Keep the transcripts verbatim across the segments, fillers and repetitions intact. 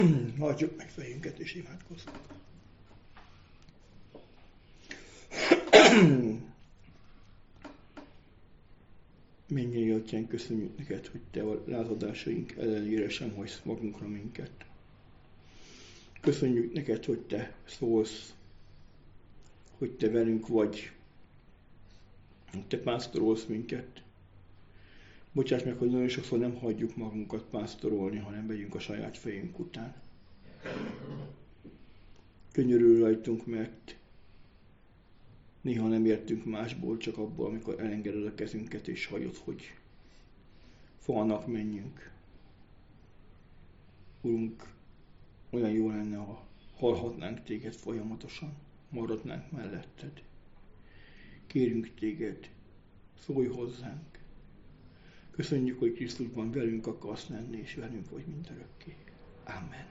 Hajtsuk meg fejünket és imádkozzunk. Mennyei Atyánk, köszönjük neked, hogy te a lázadásaink ellenére sem hagysz magunkra minket. Köszönjük neked, hogy te szólsz, hogy te velünk vagy, hogy te pásztorolsz minket. Bocsáss meg, hogy nagyon sokszor nem hagyjuk magunkat pásztorolni, hanem megyünk a saját fejünk után. Könyörülj rajtunk, mert néha nem értünk másból, csak abból, amikor elengeded a kezünket, és hagyod, hogy falnak menjünk. Urunk, olyan jó lenne, ha hallhatnánk téged folyamatosan, maradnánk melletted. Kérünk téged, szólj hozzánk. Köszönjük, hogy Krisztusban velünk akarsz lenni, és velünk vagy mindörökké. Amen.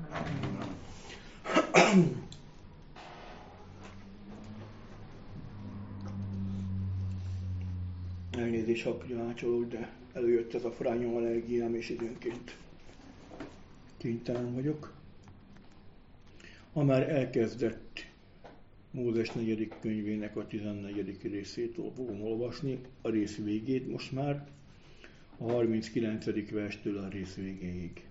Elnézést, ha piácsolok, de előjött ez a frányom allergiám, és időnként kénytelen vagyok. Ha már elkezdett Mózes negyedik könyvének a tizennegyedik részétől fogom olvasni, a rész végét most már, a harminckilencedik verstől a rész végéig.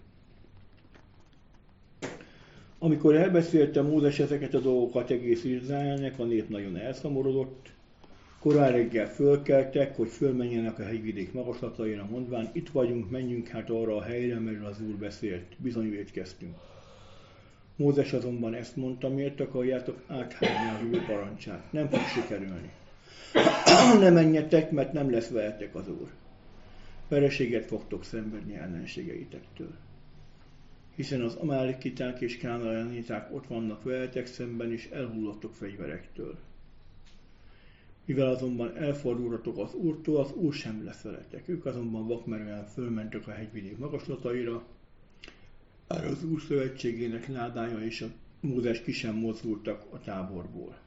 Amikor elbeszélte Mózes ezeket a dolgokat egész Izraelnek, a nép nagyon elszomorodott. Korán reggel fölkeltek, hogy fölmenjenek a hegyvidék magaslataira, mondván, itt vagyunk, menjünk hát arra a helyre, mert az Úr beszélt, bizony vétkeztünk. Mózes azonban ezt mondta, miért akarjátok áthágni az Úr parancsát, nem fog sikerülni. Ne menjetek, mert nem lesz veletek az Úr. Vereséget fogtok szenvedni ellenségeitektől. Hiszen az amálikiták és kánaaniták ott vannak veletek szemben, és elhullottok fegyverektől. Mivel azonban elfordultatok az Úrtól, az Úr sem lesz veletek. Ők azonban vakmerően fölmentek a hegyvidék magaslataira, bár az Úr szövetségének ládája és a Mózes ki sem mozdultak a táborból.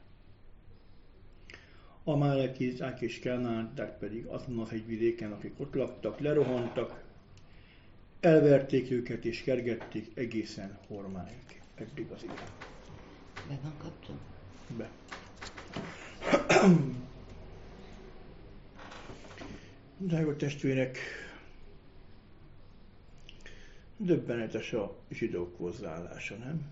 Amálekiták és kánaaniták pedig azon az hegyvidéken, akik ott laktak, lerohantak, elverték őket és kergették egészen Hormáig. Eddig az ige. Be van kapcsolva? Be. Drága testvérek, döbbenetes a zsidók hozzáállása, nem?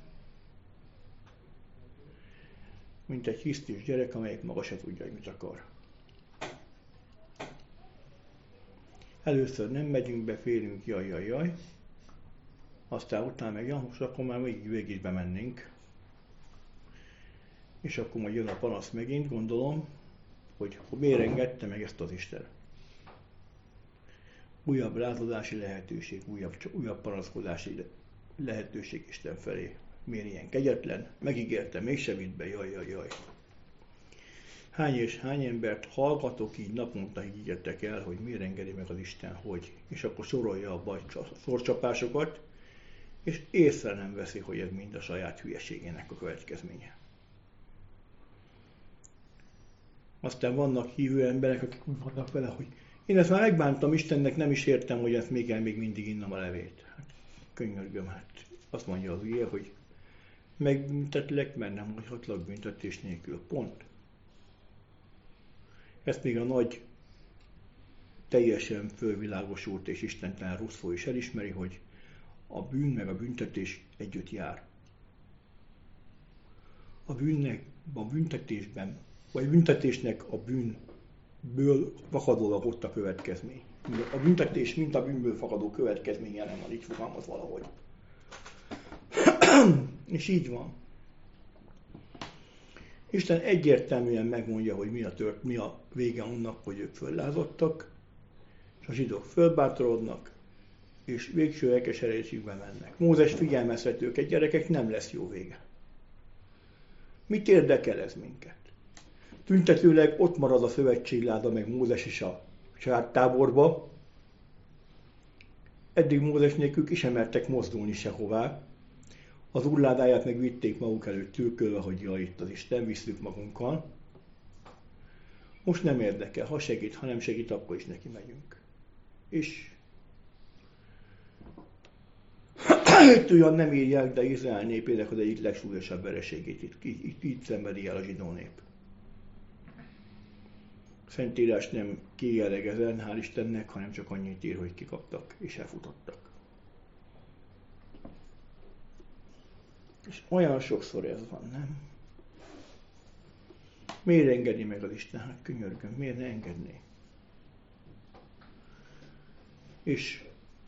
Mint egy hisztis gyerek, amelyik maga se tudja, hogy mit akar. Először nem megyünk be, félünk, jaj, jaj, jaj. Aztán utána meg, ja, most akkor már végig végig bemennénk. És akkor majd jön a panasz megint, gondolom, hogy miért engedte meg ezt az Isten. Újabb lázadási lehetőség, újabb, újabb panaszkodási lehetőség Isten felé. Miért ilyen kegyetlen? Megígérte, mégsem vitt be, jaj, jaj, jaj. Hány és hány embert hallgatok így, naponta higgyetek el, hogy miért engedi meg az Isten, hogy. És akkor sorolja a baj, szorcsapásokat, és észre nem veszi, hogy ez mind a saját hülyeségének a következménye. Aztán vannak hívő emberek, akik úgy vannak vele, hogy én ezt már megbántam Istennek, nem is értem, hogy ezt még el még mindig innom a levét. Hát, könyörgöm, hát azt mondja az ige, hogy megbüntetlek, mert nem hagyhatlak büntetés nélkül. Pont. Ezt még a nagy, teljesen fölvilágosult és istentelen Russzó is elismeri, hogy a bűn meg a büntetés együtt jár. A bűnnek, a büntetésben, vagy büntetésnek a bűnből fakadólag ott a következmény. A büntetés, mint a bűnből fakadó következménye nem van, így fogalmaz valahogy. És így van. Isten egyértelműen megmondja, hogy mi a, tört, mi a vége annak, hogy ők föllázadtak, és a zsidók fölbátorodnak, és végső elkeserítésükbe mennek. Mózes figyelmeztet őket, gyerekek, nem lesz jó vége. Mit érdekel ez minket? Tüntetőleg ott marad a szövetségláda, meg Mózes is a saját táborba. Eddig Mózes nélkül ki sem mertek mozdulni sehová. Az Úr ládáját meg vitték maguk előtt tülkölve, hogy jaj, itt az Isten, visszük magunkkal. Most nem érdekel, ha segít, ha nem segít, akkor is neki megyünk. És Olyan nem írják, de Izrael népének az egyik legsúlyosabb vereségét itt, itt, itt, itt szenvedi el a zsidó nép. Szentírás nem kijelleg ezen, hál' Istennek, hanem csak annyit ír, hogy kikaptak és elfutottak. És olyan sokszor ez van, nem? Miért engedi meg az Isten? Hát könyörgöm, miért ne engedné? És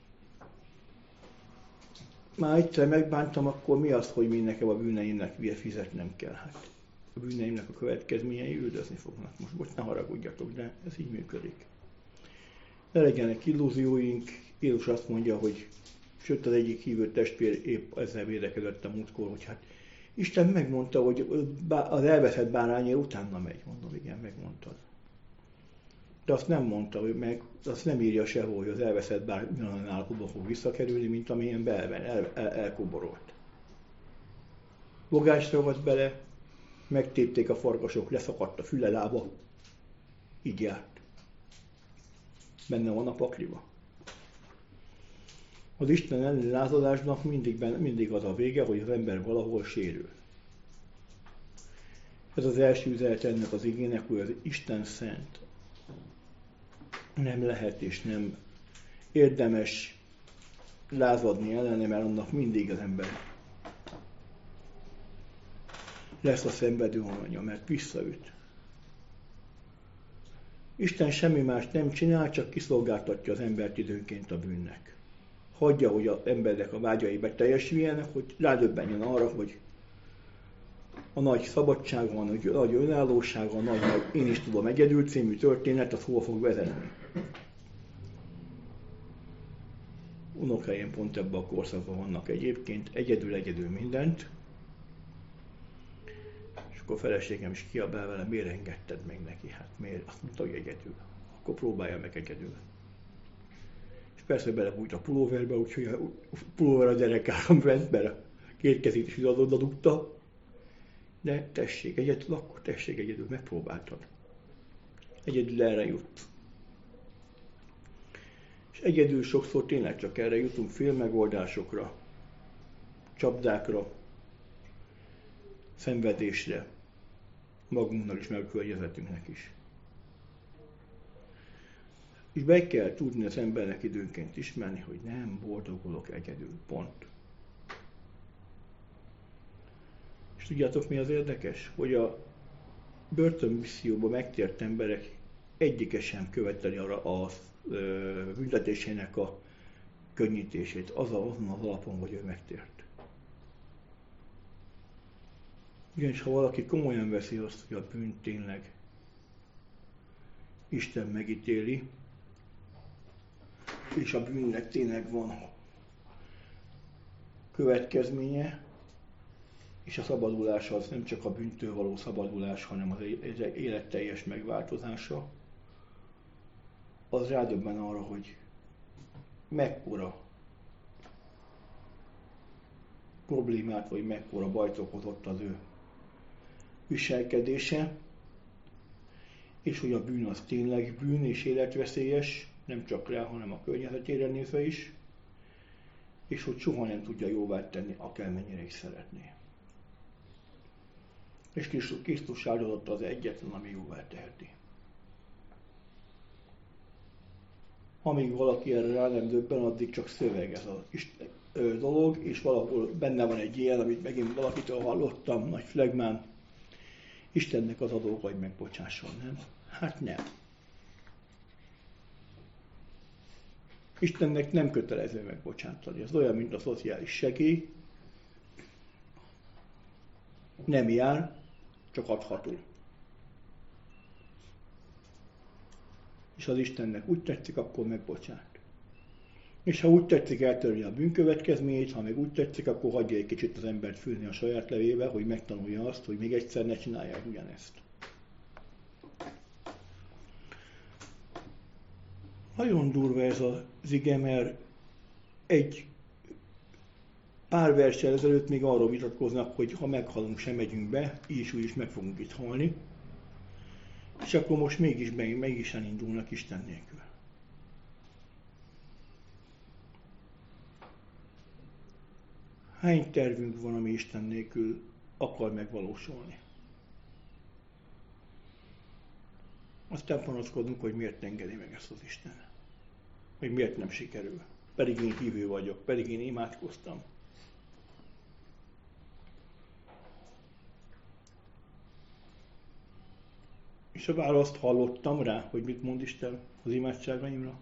már egyszer megbántam, akkor mi az, hogy mi nekem a bűneimnek fizetnem kell? Hát a bűneimnek a következményei üldözni fognak. Most, most ne haragudjatok, de ez így működik. Ne legyenek illúzióink. Jézus azt mondja, hogy sőt az egyik hívő testvér épp ezzel védekezett a múltkor, hogy hát Isten megmondta, hogy az elveszett bárányér utána megy. Mondom, igen, megmondtad. De azt nem mondta, hogy meg, azt nem írja sehol, hogy az elveszett bárány ugyanolyan állapotban fog visszakerülni, mint amilyen belven, el, el, elkoborolt. Fogásra volt bele, megtépték a farkasok, leszakadt a füle, lába, így járt. Benne van a pakliba. Az Isten elleni lázadásnak mindig, mindig az a vége, hogy az ember valahol sérül. Ez az első üzenet ennek az igének, hogy az Isten szent. Nem lehet és nem érdemes lázadni ellene, mert annak mindig az ember lesz a szenvedő alanya, mert visszaüt. Isten semmi más nem csinál, csak kiszolgáltatja az embert időnként a bűnnek. Hagyja, hogy az embernek a vágyai beteljesüljenek, hogy rádöbbenjen arra, hogy a nagy szabadság van, a nagy önállóság, a nagy, nagy én is tudom egyedül című történet, az hova fog vezetni. Unokáim pont ebben a korszakban vannak egyébként, egyedül-egyedül mindent, és akkor a feleségem is kiabál vele, miért engedted meg neki? Hát miért? Azt mondta, hogy egyedül. Akkor próbálja meg egyedül. És persze belebújt a pulóverbe, úgyhogy a pulóver a gyerekáram bent, mert a két kezét is oda dugta. De tessék egyedül, akkor tessék egyedül, megpróbáltad. Egyedül erre jut. És egyedül sokszor tényleg csak erre jutunk, félmegoldásokra, csapdákra, szenvedésre, magunknak is, meg a környezetünknek is. És be kell tudni az embernek időnként ismerni, hogy nem boldogulok egyedül, pont. És tudjátok, mi az érdekes? Hogy a börtönmisszióban megtért emberek egyike sem követeli arra a büntetésének a könnyítését. Az azon az alapon, hogy ő megtért. Ugyanis ha valaki komolyan veszi azt, hogy a bűnt tényleg Isten megítéli, és a bűnnek tényleg van következménye, és a szabadulás az nem csak a bűntől való szabadulás, hanem az élet teljes megváltozása, az rádöbben arra, hogy mekkora problémát, vagy mekkora bajt okozott az ő viselkedése, és hogy a bűn az tényleg bűn és életveszélyes, nem csak rá, hanem a környezetére nézve is, és hogy soha nem tudja jóvá tenni, akármennyire is szeretné. És Krisztus áldozata az egyetlen, ami jóvá teheti. Amíg valaki erre rá nem döbben, addig csak szöveg ez a dolog, és valahol benne van egy ilyen, amit megint valakitől hallottam, nagy flegmán, Istennek az a dolga, hogy megbocsásson, nem? Hát nem. Istennek nem kötelező megbocsátani. Ez olyan, mint a szociális segély. Nem jár, csak adható. És az Istennek úgy tetszik, akkor megbocsát. És ha úgy tetszik eltörni a bűnkövetkezményét, ha meg úgy tetszik, akkor hagyja egy kicsit az embert fülni a saját levébe, hogy megtanulja azt, hogy még egyszer ne csinálják ugyanezt. Nagyon durva ez az ige, mert egy pár verssel ezelőtt még arról vitatkoznak, hogy ha meghalunk, sem megyünk be, így is úgy is meg fogunk itt halni. És akkor most mégis, mégis elindulnak Isten nélkül. Hány tervünk van, ami Isten nélkül akar megvalósulni? Aztán panaszkodunk, hogy miért engedi meg ezt az Isten. Hogy miért nem sikerül. Pedig én hívő vagyok, pedig én imádkoztam. És a választ hallottam rá, hogy mit mond Isten az imádságaimra.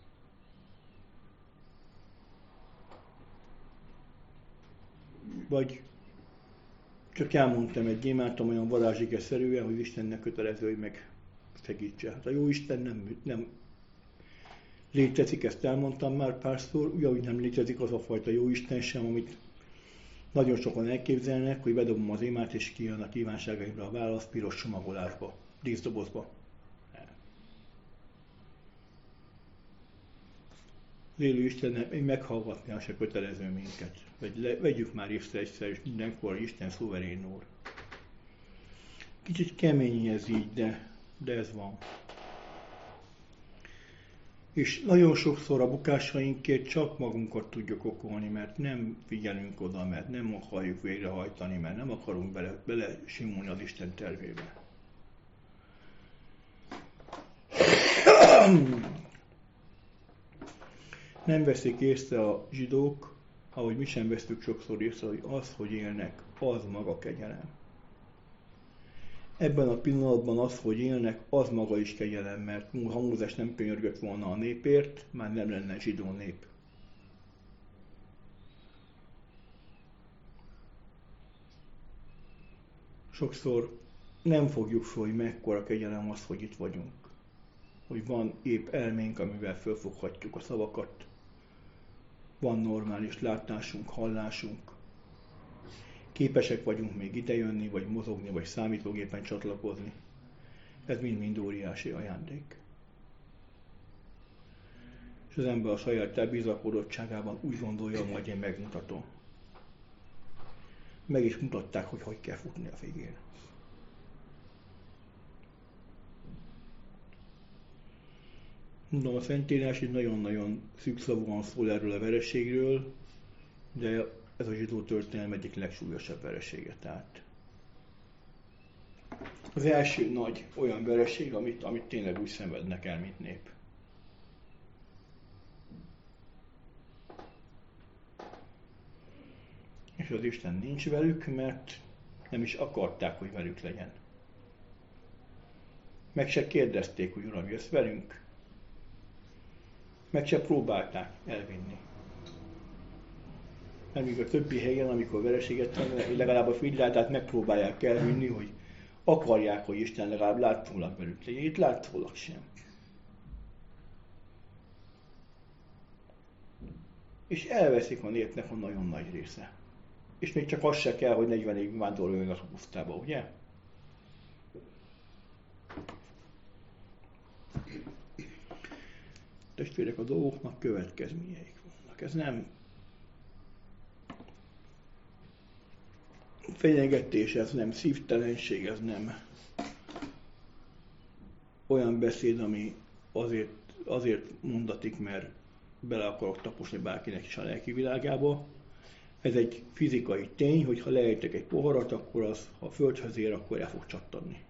Vagy csak elmondtam egy imátom olyan varázsige-szerűen, hogy Istennek kötelező, hogy megsegítse. Hát a jó Isten nem, nem létezik, ezt elmondtam már párszor, ugyanúgy nem létezik az a fajta jó Isten sem, amit nagyon sokan elképzelnek, hogy bedobom az imát, és kijön a kívánságaimra a válasz piros csomagolásba, díszdobozba. Az élő Istennek meghallgatni se kötelező minket. Vagy le, vegyük már észre egyszer, és mindenkor Isten szuverén úr. Kicsit kemény ez így, de, de ez van. És nagyon sokszor a bukásainkért csak magunkat tudjuk okolni, mert nem figyelünk oda, mert nem akarjuk végrehajtani, mert nem akarunk bele, bele simulni az Isten tervébe. Nem veszik észre a zsidók, ahogy mi sem vesztük sokszor észre, hogy az, hogy élnek, az maga kegyelem. Ebben a pillanatban az, hogy élnek, az maga is kegyelem, mert ha Mózes nem könyörgött volna a népért, már nem lenne zsidó nép. Sokszor nem fogjuk fel, hogy mekkora kegyelem az, hogy itt vagyunk. Hogy van épp elménk, amivel fölfoghatjuk a szavakat. Van normális látásunk, hallásunk. Képesek vagyunk még idejönni, vagy mozogni, vagy számítógépen csatlakozni. Ez mind-mind óriási ajándék. És az ember a saját elbizakodottságában úgy gondolja, hogy én megmutatom. Meg is mutatták, hogy hogy kell futni a végén. Mondom, a Szentírás így nagyon-nagyon szűkszavúan szól erről a vereségről, de ez a zsidó történelem egyik legsúlyosabb veresége. Tehát az első nagy olyan vereség, amit, amit tényleg úgy szenvednek el, mint nép. És az Isten nincs velük, mert nem is akarták, hogy velük legyen. Meg se kérdezték, hogy Uram, jössz velünk? Meg se próbálták elvinni. Amíg a többi helyen, amikor vereséget tennek, legalább a figylátát megpróbálják elvinni, hogy akarják, hogy Isten legalább látszólag velük legyen. Itt látszólag sem. És elveszik a népnek a nagyon nagy része. És még csak az se kell, hogy negyven évig vándoroljon a pusztába, ugye? Testvérek, a dolgoknak következményeik vannak. Ez nem fenyegetés, ez nem szívtelenség, ez nem olyan beszéd, ami azért, azért mondatik, mert bele akarok taposni bárkinek is a lelki világába. Ez egy fizikai tény, hogy ha leejtek egy poharat, akkor az, ha a földhöz ér, akkor el fog csattanni.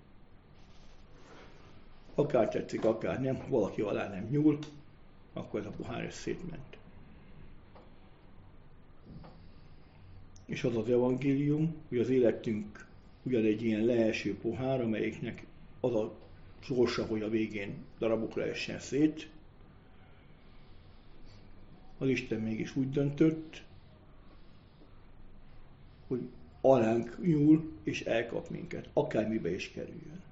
Akár tetszik, akár nem, ha valaki alá nem nyúl, akkor ez a pohár ez szétment. És az az evangélium, hogy az életünk ugyan egy ilyen leeső pohár, amelyiknek az a sorsa, hogy a végén darabokra essen szét. Az Isten mégis úgy döntött, hogy alánk nyúl és elkap minket, akármibe is kerüljön.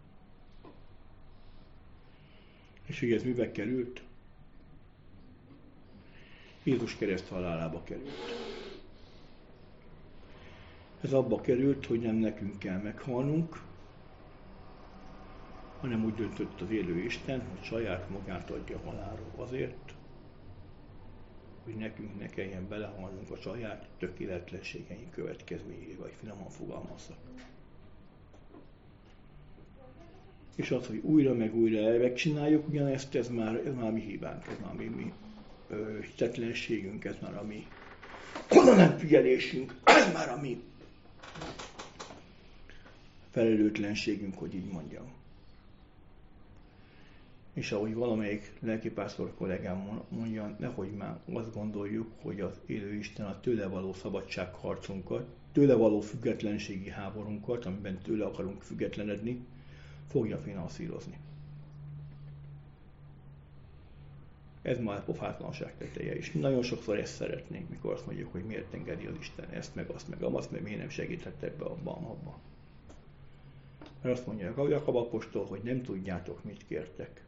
És hogy ez mibe került? Jézus kereszt halálába került. Ez abba került, hogy nem nekünk kell meghalnunk, hanem úgy döntött az élő Isten, hogy saját magát adja halálról azért, hogy nekünk ne kelljen belehalnunk a saját tökéletlenségeink következményébe, vagy finoman fogalmazzak. És az, hogy újra meg újra megcsináljuk ugyanezt, ez már, ez már mi hibánk, ez már mi, mi ö, hitetlenségünk, ez már a mi oda nem figyelésünk, ez már a mi felelőtlenségünk, hogy így mondjam. És ahogy valamelyik lelkipásztor kollégám mondja, nehogy már azt gondoljuk, hogy az élő Isten a tőle való szabadságharcunkat, tőle való függetlenségi háborunkat, amiben tőle akarunk függetlenedni, fogja finanszírozni. Ez már pofátlanság teteje is. Nagyon sokszor ezt szeretnénk, mikor azt mondjuk, hogy miért engedi az Isten ezt, meg azt, meg azt, meg miért nem segített ebbe, abban, abban. Mert azt mondja a Jakab apostol, hogy nem tudjátok, mit kértek.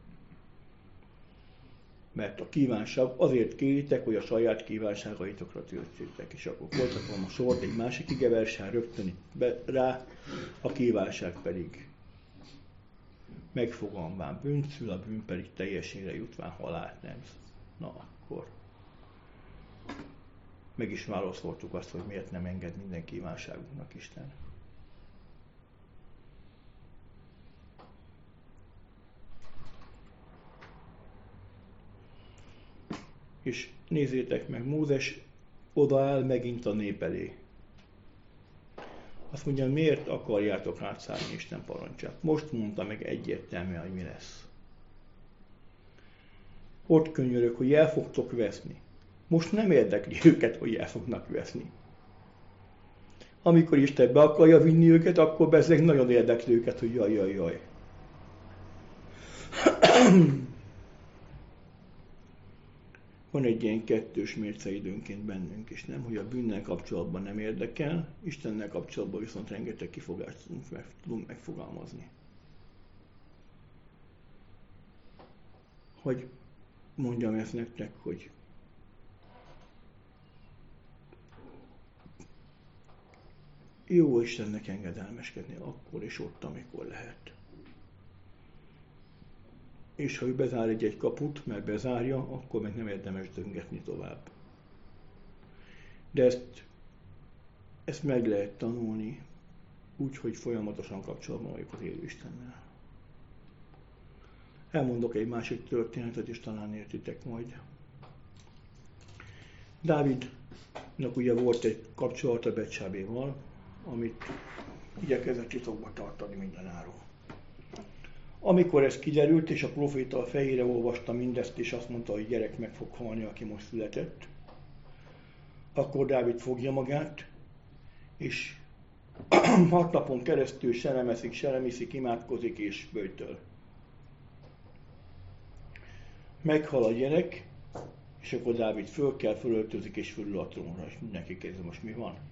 Mert a kívánság, azért kéritek, hogy a saját kívánságaitokra töltsétek. És akkor folytatom a sort egy másik igeversen rögtön be, rá, a kívánság pedig megfogalmán bűnt szül, a bűn pedig teljesére jutván halált nemz. Na akkor meg is válaszoltuk azt, hogy miért nem enged minden kívánságunknak Isten. És nézzétek meg, Mózes odaáll megint a nép elé. Azt mondja, miért akarjátok átszállni Isten parancsát? Most mondta meg egyértelműen, hogy mi lesz. Ott könyörök, hogy el fogtok veszni. Most nem érdekli őket, hogy el fognak veszni. Amikor Isten be akarja vinni őket, akkor bezzeg nagyon érdekli őket, hogy jaj, jaj, jaj. Van egy ilyen kettős mérce időnként bennünk is, nem? Hogy a bűnnel kapcsolatban nem érdekel, Istennel kapcsolatban viszont rengeteg kifogást tudunk megfogalmazni. Hogy mondjam ezt nektek, hogy jó Istennek engedelmeskedni akkor és ott, amikor lehet. És ha ő bezár egy-egy kaput, mert bezárja, akkor meg nem érdemes döngetni tovább. De ezt, ezt meg lehet tanulni, úgy, hogy folyamatosan kapcsolatban vagyok az élő Istennel. Elmondok egy másik történetet, és talán értitek majd. Dávidnak ugye volt egy kapcsolata Betsábéval, amit igyekezett titokba tartani mindenáron. Amikor ez kiderült, és a proféta a fejére olvasta mindezt, és azt mondta, hogy gyerek meg fog halni, aki most született, akkor Dávid fogja magát, és hat napon keresztül se nem eszik, se nem iszik, imádkozik és böjtöl. Meghal a gyerek, és akkor Dávid föl kell, fölöltözik és fölül a trónra, és mindenki kezdve, most mi van?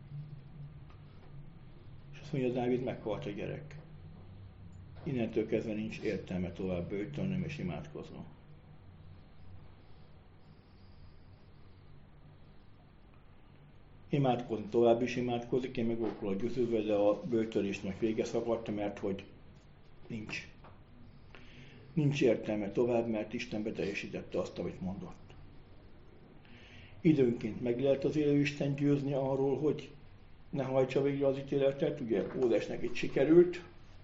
És azt mondja, Dávid, meghalt a gyerek. Innentől kezdve nincs értelme tovább böjtölnöm és imádkoznom. Imádkozni tovább is imádkozik, én meg akkor győződve, de a böjtölésnek vége szakadta, mert hogy nincs. Nincs értelme tovább, mert Isten beteljesítette azt, amit mondott. Időnként meg lehet az élő Isten győzni arról, hogy ne hajtsa végre az ítéletet, ugye Mózesnek itt sikerült.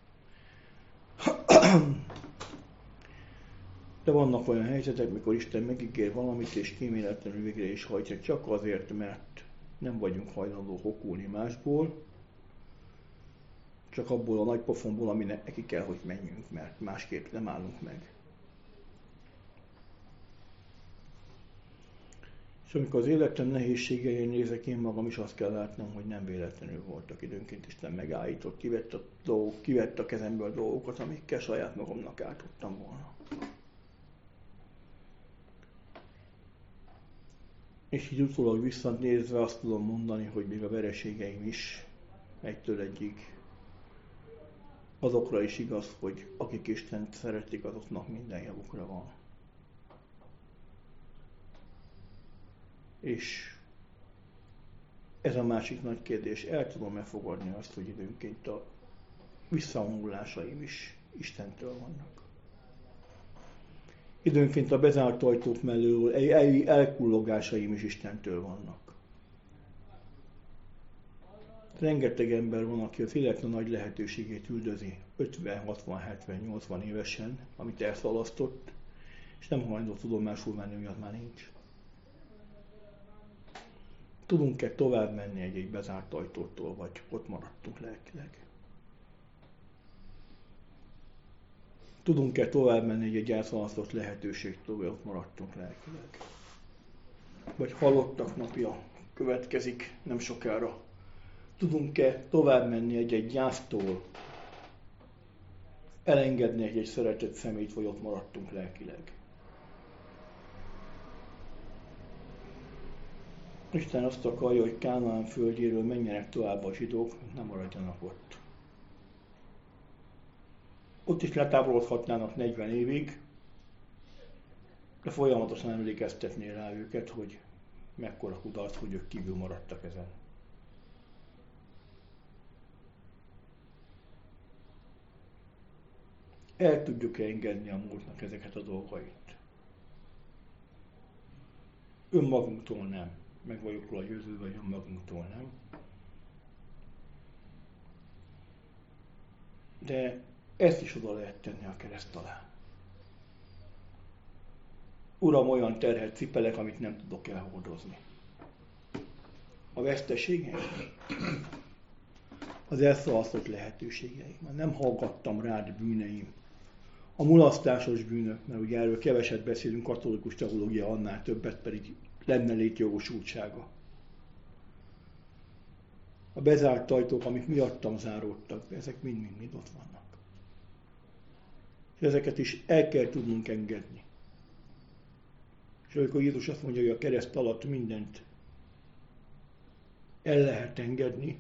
De vannak olyan helyzetek, mikor Isten megígér valamit, és kíméletlenül végre is hajtja, csak azért, mert nem vagyunk hajlandók okulni másból, csak abból a nagy pofonból, aminek neki kell, hogy menjünk, mert másképp nem állunk meg. És amikor az életem nehézségein nézek, én magam is azt kell látnom, hogy nem véletlenül voltak. Időnként Isten megállított, kivett a, dolgok, kivett a kezemből dolgokat, amikkel saját magamnak át tudtam volna. És így utólag visszanézve azt tudom mondani, hogy még a vereségeim is egytől egyig azokra is igaz, hogy akik Istent szeretik, azoknak minden javukra van. És ez a másik nagy kérdés, el tudom-e fogadni azt, hogy időnként a visszahangulásaim is Istentől vannak. Időnként a bezárt ajtók mellől elkullogásaim is Istentől vannak. Rengeteg ember van, aki az életlen nagy lehetőségét üldözi ötven, hatvan, hetven, nyolcvan évesen, amit elszalasztott, és nem hajlandó tudomásul venni, hogy az már nincs. tudunk-e tovább menni egy-egy bezárt ajtótól, vagy ott maradtunk lelkileg? Tudunk-e tovább menni egy-egy elszalatott lehetőségtől, vagy ott maradtunk lelkileg? Vagy halottak napja következik nem sokára. Tudunk-e tovább menni egy-egy gyásztól, elengedni egy-egy szeretett személyt, vagy ott maradtunk lelkileg? Isten azt akarja, hogy Kánaán földjéről menjenek tovább a zsidók, nem maradjanak ott. Ott is letávolodhatnának negyven évig, de folyamatosan emlékeztetné rá őket, hogy mekkora kudarc, hogy ők kívül maradtak ezen. El tudjuk engedni a múltnak ezeket a dolgait. Önmagunktól nem. Meg vagyok róla győződve, hogy önmagunktól nem. De ezt is oda lehet tenni a kereszt alá. Uram, olyan terhet cipelek, amit nem tudok elhordozni. A veszteségeim, az elszalasztott lehetőségeim. Már nem hallgattam rád bűneim. A mulasztásos bűnök, mert ugye erről keveset beszélünk, katolikus teológia annál többet, pedig lenne létjogosultsága. A bezárt ajtók, amik miattam záródtak be, ezek mind-mind ott vannak. És ezeket is el kell tudnunk engedni. És amikor Jézus azt mondja, hogy a kereszt alatt mindent el lehet engedni,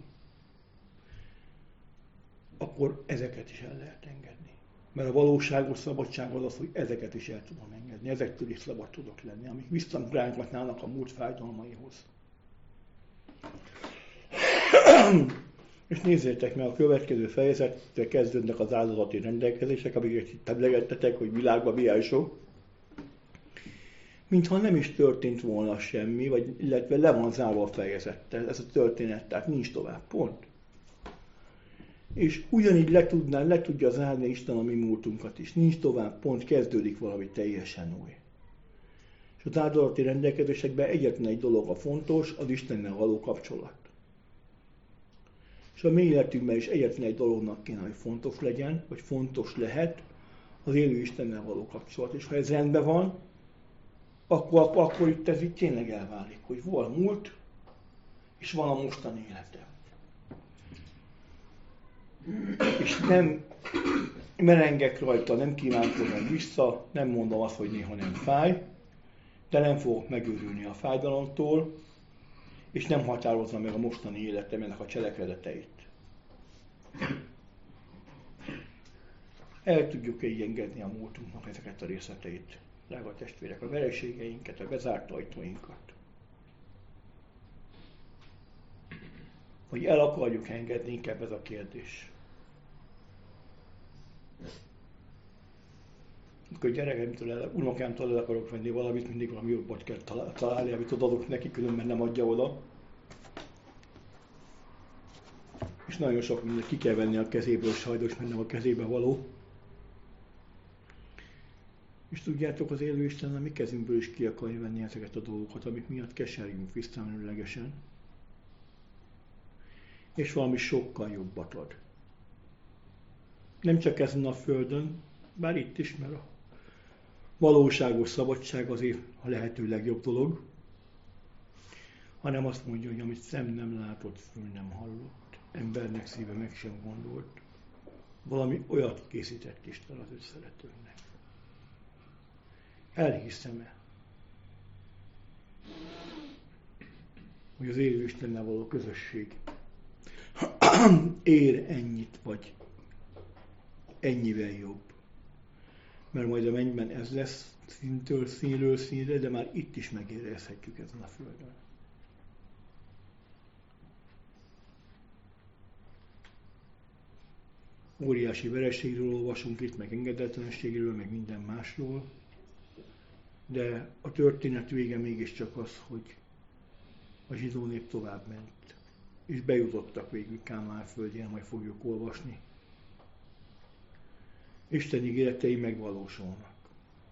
akkor ezeket is el lehet engedni. Mert a valóságos szabadság az az, hogy ezeket is el tudom engedni, ezektől is szabad tudok lenni, amik visszarángatnának a múlt fájdalmaihoz. És nézzétek meg, a következő fejezetre kezdődnek az áldozati rendelkezések, amiket itt emlegettetek, hogy világban milyen sok. Mintha nem is történt volna semmi, vagy illetve le van zárva a fejezettel, ez a történet, tehát nincs tovább, pont. És ugyanígy le, tudná, le tudja zárni Isten a mi múltunkat is. Nincs tovább, pont, kezdődik valami teljesen új. És az áldozati rendelkezésekben egyetlen egy dolog a fontos, az Istennel való kapcsolat. És a mi életünkben is egyetlen egy dolognak kéne, hogy fontos legyen, vagy fontos lehet, az élő Istennel való kapcsolat. És ha ez rendben van, akkor, akkor itt ez így tényleg elválik, hogy van múlt, és van a mostani életem. És nem merengek rajta, nem kívánkozom vissza, nem mondom azt, hogy néha nem fáj, de nem fogok megőrülni a fájdalomtól, és nem határozza meg a mostani életemnek a cselekedeteit. El tudjuk így engedni a múltunknak ezeket a részleteit, drága testvérek, a vereségeinket, a bezárt ajtóinkat. Hogy el akarjuk engedni, inkább ez a kérdés. Amikor gyerekeimtől, unokámtól el akarok venni valamit, mindig valami jobbat kell találni, amit adok neki, különben nem adja oda. És nagyon sok mindent ki kell venni a kezéből, sajnos, mert nem a kezébe való. És tudjátok, az élő Isten a mi kezünkből is ki akarja venni ezeket a dolgokat, amik miatt keserjünk visszamenőlegesen. És valami sokkal jobbat ad. Nem csak ezen a földön, bár itt is, mert a valóságos szabadság azért a lehető legjobb dolog, hanem azt mondja, hogy amit szem nem látott, fül nem hallott, embernek szíve meg sem gondolt, valami olyat készített Isten az ő szeretőnek. Elhiszem-e, hogy az élő Istennel való közösség ér ennyit, vagy ennyivel jobb. Mert majd a mennyben ez lesz színtől színről színre, de már itt is megérezhetjük ezen a földön. Óriási vereségről olvasunk itt, meg engedetlenségről, meg minden másról, de a történet vége mégiscsak az, hogy a zsidó nép tovább ment, és bejutottak végül Kánaán földjén, majd fogjuk olvasni. Isten ígéretei megvalósulnak.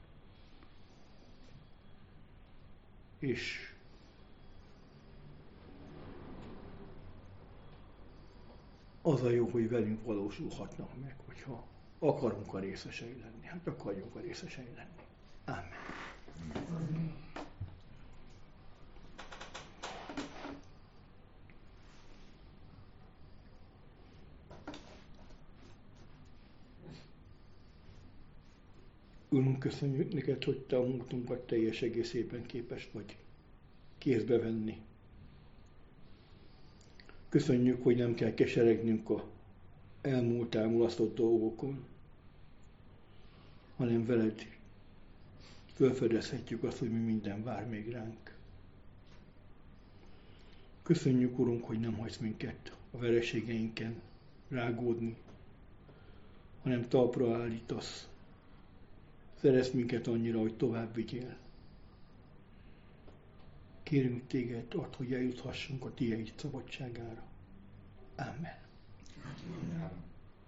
És az a jó, hogy velünk valósulhatnak meg, hogyha akarunk a részesei lenni. Hát akarjunk a részesei lenni. Amen. Urunk, köszönjük neked, hogy te a múltunkat teljes egészében képes vagy kézbe venni. Köszönjük, hogy nem kell keseregnünk a elmúlt, elmulasztott dolgokon, hanem veled felfedezhetjük azt, hogy mi minden vár még ránk. Köszönjük, Urunk, hogy nem hagysz minket a vereségeinken rágódni, hanem talpra állítasz. Szerezd minket annyira, hogy tovább vigyél. Kérünk téged, add, hogy eljuthassunk a tieid szabadságára.